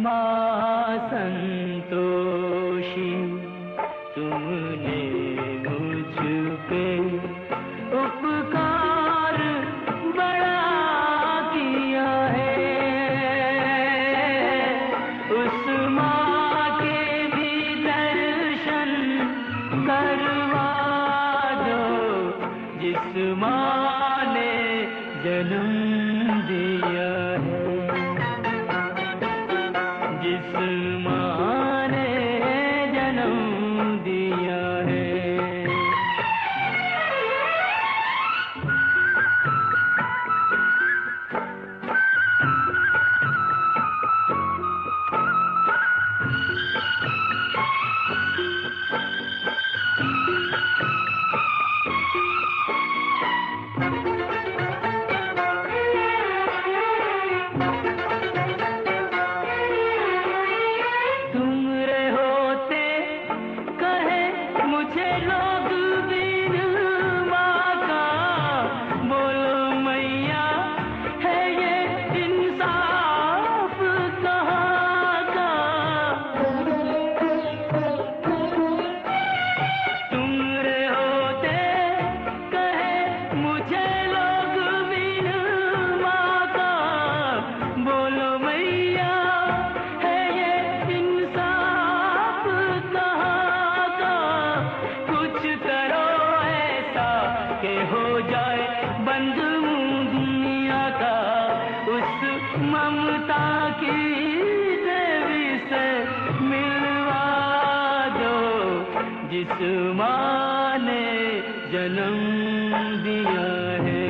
माँ संतोषी, तुमने मुझ पे उपकार बड़ा किया है। उस माँ के भी दर्शन करवा दो, जिस माँ ने जन्म दिया है, जिस माँ ने जन्म दिया है। के हो जाए बंद दुनिया का, उस ममता की देवी से मिलवा दो, जिस माँ ने जन्म दिया है,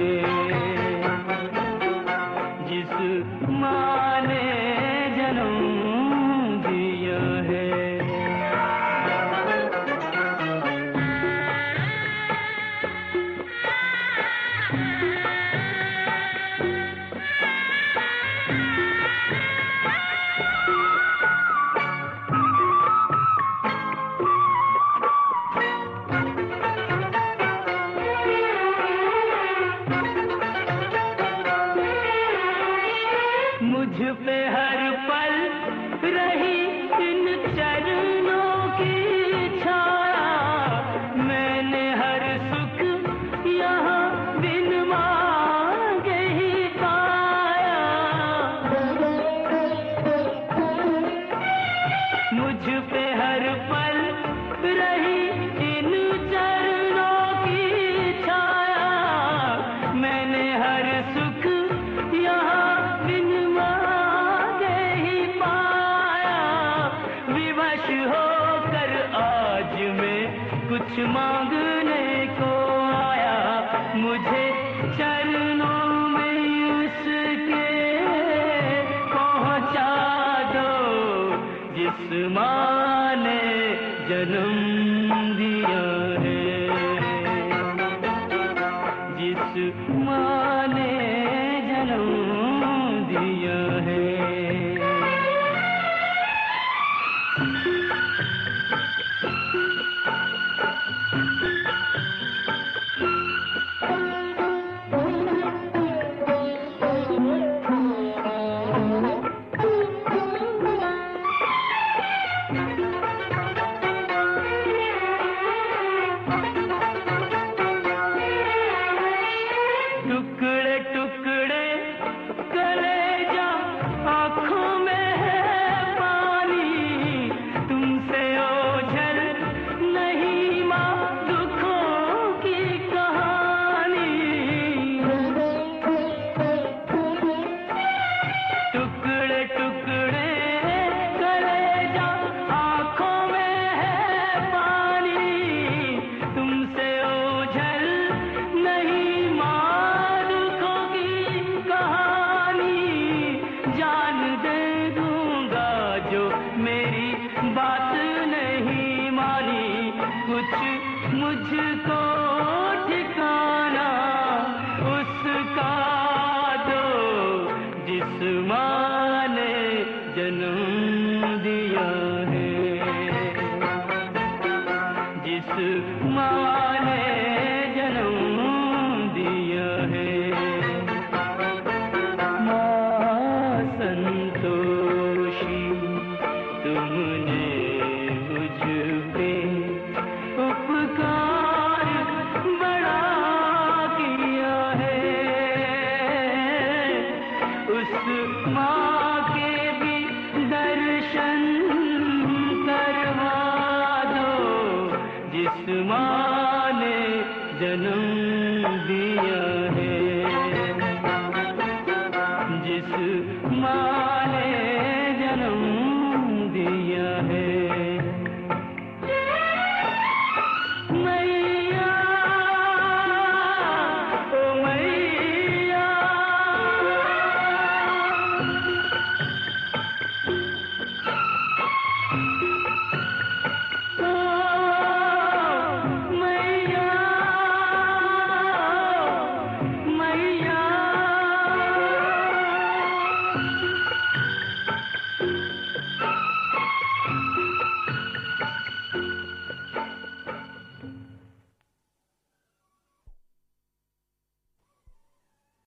जिस माँ ने जन्म दिया है। मुझ पे हर पल रही इन चरणों की छाया, मैंने हर सुख यहाँ बिन मांगे ही पाया। मुझ पे हर पल रही इन चरणों की छाया, मैंने हर सुख यहाँ बिन मांगे ही पाया। विवश होकर आज मैं कुछ मांगने को आया, मुझे चरणों में उसके पहुंचा दो, जिस माँ ने जन्म दिया है, जिस माँ ने जन्म दिया है। दुख माँ